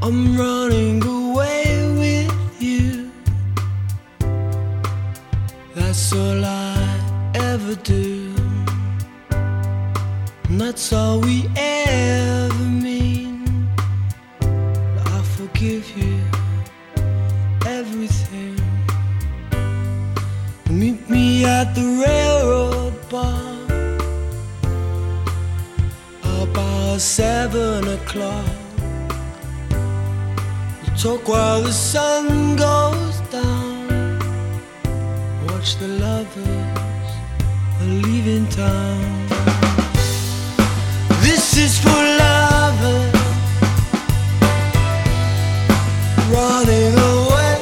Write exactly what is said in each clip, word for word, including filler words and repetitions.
I'm running away with you. That's all I ever do, and that's all we ever mean. I forgive you everything. Meet me at the railroad bar about seven o'clock. We'll talk while the sun goes down. Watch the lovers leaving town. This is for lovers running away.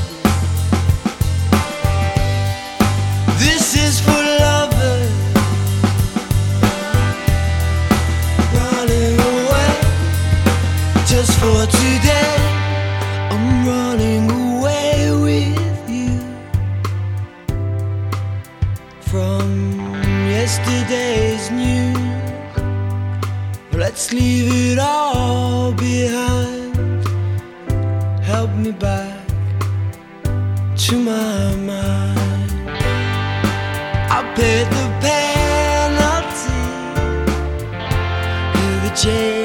This is for lovers running away. Just for today, I'm running away with you from yesterday's news. Let's leave it all behind. Help me back to my mind. I paid the penalty in the jail.